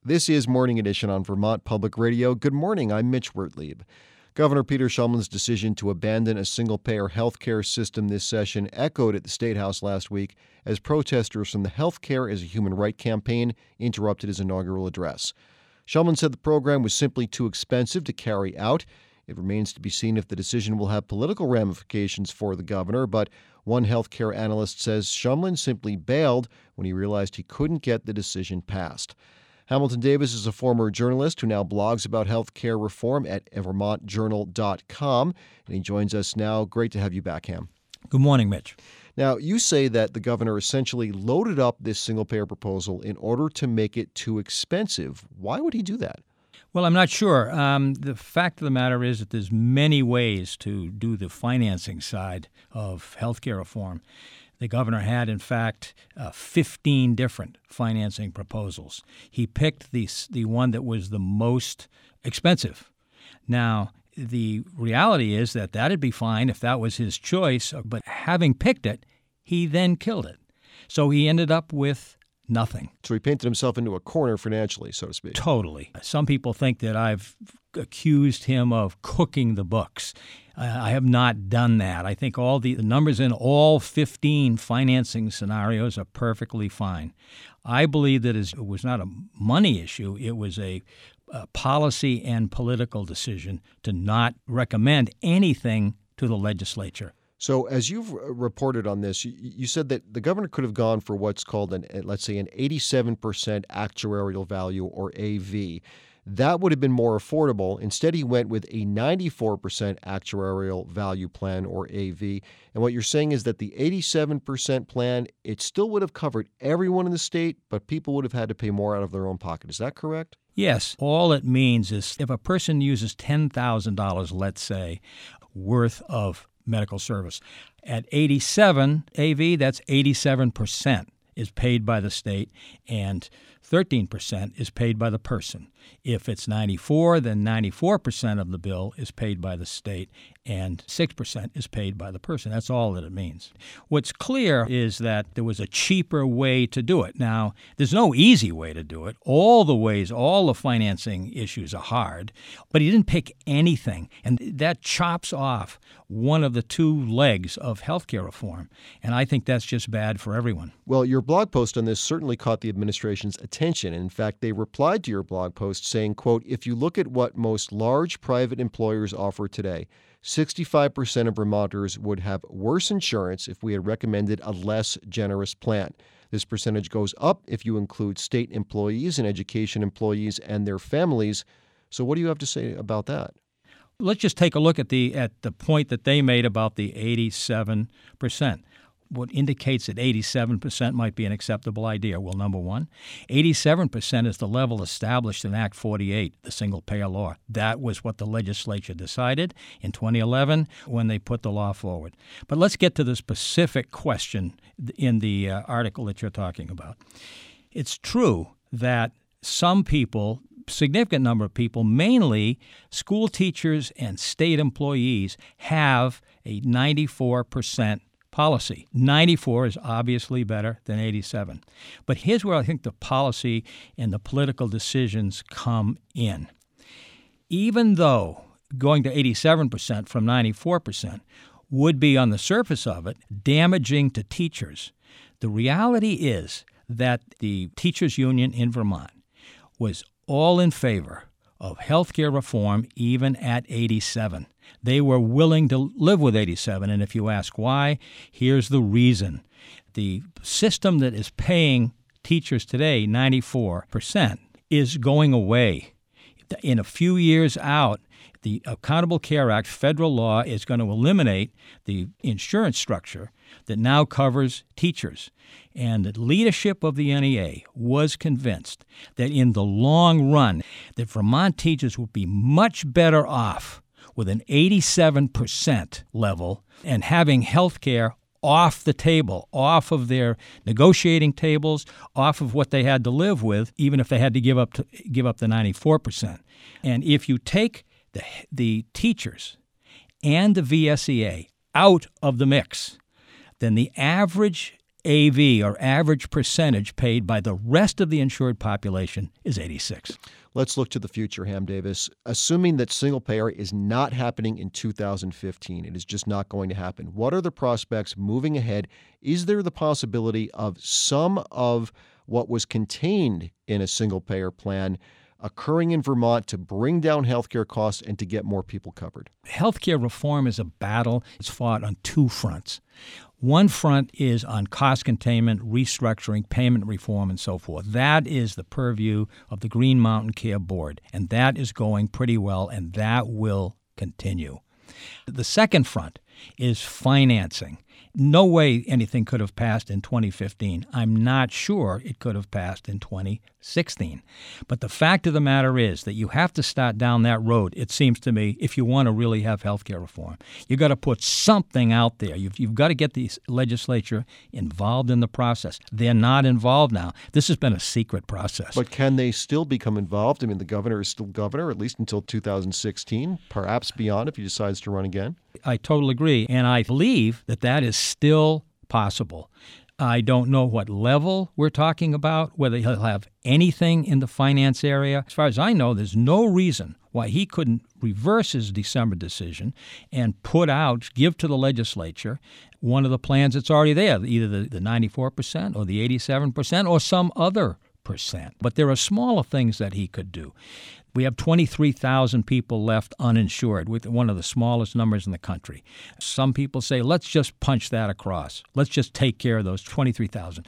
This is Morning Edition on Vermont Public Radio. Good morning, I'm Mitch Wertlieb. Governor Peter Shumlin's decision to abandon a single-payer health care system this session echoed at the State House last week as protesters from the Health Care as a Human Right campaign interrupted his inaugural address. Shumlin said the program was simply too expensive to carry out. It remains to be seen if the decision will have political ramifications for the governor, but one health care analyst says Shumlin simply bailed when he realized he couldn't get the decision passed. Hamilton Davis is a former journalist who now blogs about health care reform at vermontjournal.com, and he joins us now. Great to have you back, Ham. Good morning, Mitch. Now, you say that the governor essentially loaded up this single-payer proposal in order to make it too expensive. Why would he do that? Well, I'm not sure. The fact of the matter is that there's many ways to do the financing side of health care reform. The governor had, in fact, 15 different financing proposals. He picked the one that was the most expensive. Now, the reality is that that'd be fine if that was his choice, but having picked it, he then killed it. So he ended up with nothing. So he painted himself into a corner financially, so to speak. Totally. Some people think that I've accused him of cooking the books. I have not done that. I think all the numbers in all 15 financing scenarios are perfectly fine. I believe that it was not a money issue. It was a policy and political decision to not recommend anything to the legislature. So as you've reported on this, you said that the governor could have gone for what's called let's say an 87% actuarial value, or AV. That would have been more affordable. Instead, he went with a 94% actuarial value plan, or AV. And what you're saying is that the 87% plan, it still would have covered everyone in the state, but people would have had to pay more out of their own pocket. Is that correct? Yes. All it means is if a person uses $10,000, let's say, worth of medical service, at 87 AV, that's 87% is paid by the state, and 13% is paid by the person. If it's 94, then 94% of the bill is paid by the state, and 6% is paid by the person. That's all that it means. What's clear is that there was a cheaper way to do it. Now, there's no easy way to do it. All the financing issues are hard, but he didn't pick anything, and that chops off one of the two legs of healthcare reform, and I think that's just bad for everyone. Well, your blog post on this certainly caught the administration's attention. In fact, they replied to your blog post saying, quote, "If you look at what most large private employers offer today, 65% of Vermonters would have worse insurance if we had recommended a less generous plan. This percentage goes up if you include state employees and education employees and their families." So what do you have to say about that? Let's just take a look at the point that they made about the 87%. What indicates that 87% might be an acceptable idea? Well, number one, 87% is the level established in Act 48, the single-payer law. That was what the legislature decided in 2011 when they put the law forward. But let's get to the specific question in the article that you're talking about. It's true that some people, significant number of people, mainly school teachers and state employees, have a 94% policy. 94 is obviously better than 87. But here's where I think the policy and the political decisions come in. Even though going to 87% from 94% would be, on the surface of it, damaging to teachers, the reality is that the teachers' union in Vermont was all in favor of health care reform even at 87. They were willing to live with 87, and if you ask why, here's the reason. The system that is paying teachers today 94% is going away. In a few years out, the Accountable Care Act, federal law, is going to eliminate the insurance structure that now covers teachers. And the leadership of the NEA was convinced that in the long run, that Vermont teachers would be much better off with an 87% level and having health care off the table, off of their negotiating tables, off of what they had to live with, even if they had to give up the 94%. And if you take the teachers and the VSEA out of the mix, then the average AV, or average percentage paid by the rest of the insured population, is 86. Let's look to the future, Ham Davis. Assuming that single payer is not happening in 2015, it is just not going to happen. What are the prospects moving ahead? Is there the possibility of some of what was contained in a single payer plan occurring in Vermont to bring down healthcare costs and to get more people covered? Healthcare reform is a battle. It's fought on two fronts. One front is on cost containment, restructuring, payment reform, and so forth. That is the purview of the Green Mountain Care Board, and that is going pretty well, and that will continue. The second front is financing. No way anything could have passed in 2015. I'm not sure it could have passed in 2016. But the fact of the matter is that you have to start down that road, it seems to me, if you want to really have health care reform. You've got to put something out there. You've got to get the legislature involved in the process. They're not involved now. This has been a secret process. But can they still become involved? I mean, the governor is still governor, at least until 2016, perhaps beyond if he decides to run again. I totally agree, and I believe that that is still possible. I don't know what level we're talking about, whether he'll have anything in the finance area. As far as I know, there's no reason why he couldn't reverse his December decision and give to the legislature one of the plans that's already there, either the 94% or the 87% or some other percent. But there are smaller things that he could do. We have 23,000 people left uninsured, with one of the smallest numbers in the country. Some people say, let's just punch that across. Let's just take care of those 23,000.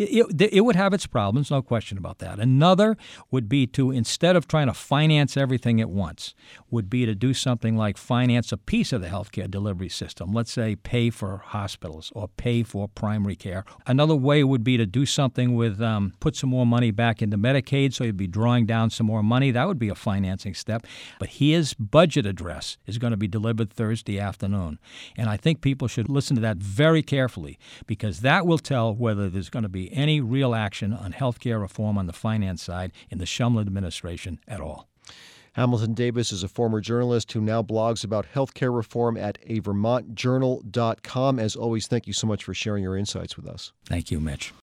It would have its problems, no question about that. Another would be to, instead of trying to finance everything at once, would be to do something like finance a piece of the healthcare delivery system. Let's say pay for hospitals or pay for primary care. Another way would be to do something with put some more money back into Medicaid, so you'd be drawing down some more money. That would be a financing step. But his budget address is going to be delivered Thursday afternoon. And I think people should listen to that very carefully, because that will tell whether there's going to be any real action on health care reform on the finance side in the Shumlin administration at all. Hamilton Davis is a former journalist who now blogs about healthcare reform at avermontjournal.com. As always, thank you so much for sharing your insights with us. Thank you, Mitch.